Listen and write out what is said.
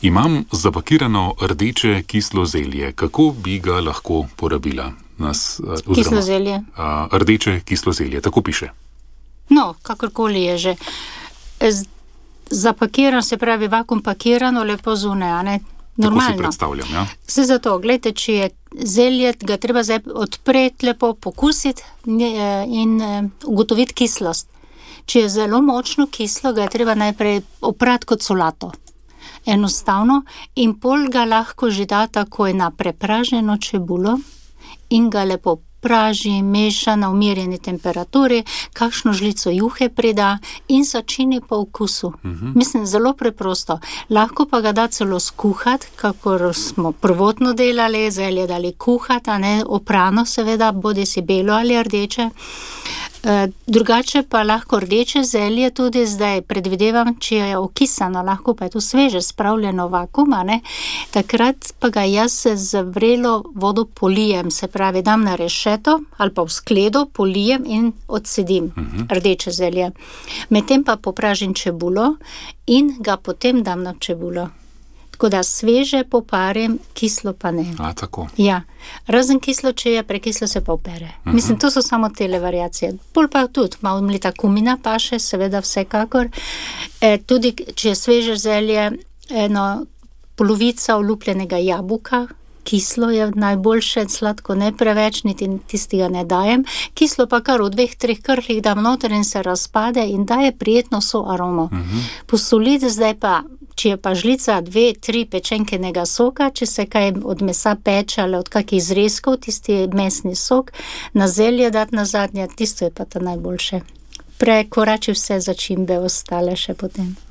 Imam zapakirano rdeče kislo zelje. Kako bi ga lahko porabila? Kislo zelje? Rdeče kislo zelje, tako piše. No, kakorkoli je že. Zapakiran, se pravi vakuum pakirano, lepo zunaj, a ne? Normalno. Tako si predstavljam, ja. Se zato, gledajte, če je zelje, ga treba zdaj odpreti lepo, pokusiti in ugotoviti kislost. Če je zelo močno kislo, ga je treba najprej oprati kot solato. Enostavno. In pol ga lahko že da takoj na prepraženo čebulo in ga lepo praži, meša na umirjeni temperaturi, kakšno žlico juhe prida in začini po okusu. Mislim, zelo preprosto. Lahko pa ga da celo skuhati, kakor smo prvotno delali, zelje dali kuhati, a ne oprano seveda, bodisi belo ali rdeče. Drugače pa lahko rdeče zelje tudi zdaj predvidevam, če je okisano, lahko pa je to sveže, spravljeno vakuum, ne? Takrat pa ga jaz z vrelo vodo polijem, se pravi, dam na rešeto ali pa v skledo, polijem in odsedim rdeče zelje. Medtem pa popražim čebulo in ga potem dam na čebulo. Tako da sveže poparim, kislo pa ne. Tako. Ja. Razen kislo, če je prekislo, se pa opere. Mislim, to so samo tele variacije. Pol pa tudi, malo mlita kumina paše, seveda vsekakor. Tudi, če je sveže zelje, polovica olupljenega jabolka, kislo je najboljše, sladko ne preveč, niti tistega ne dajem. Kislo pa kar v 2-3 krhlih dam noter in se razpade in daje prijetno aromo. Posoliti zdaj pa, če je pa žlica 2-3 pečenkenega soka, če se kaj od mesa peče ali od kakih zrezkov, tisti mesni sok, na zelje dati na zadnje, tisto je pa ta najboljše. Prekorači vse začimbe ostale še potem.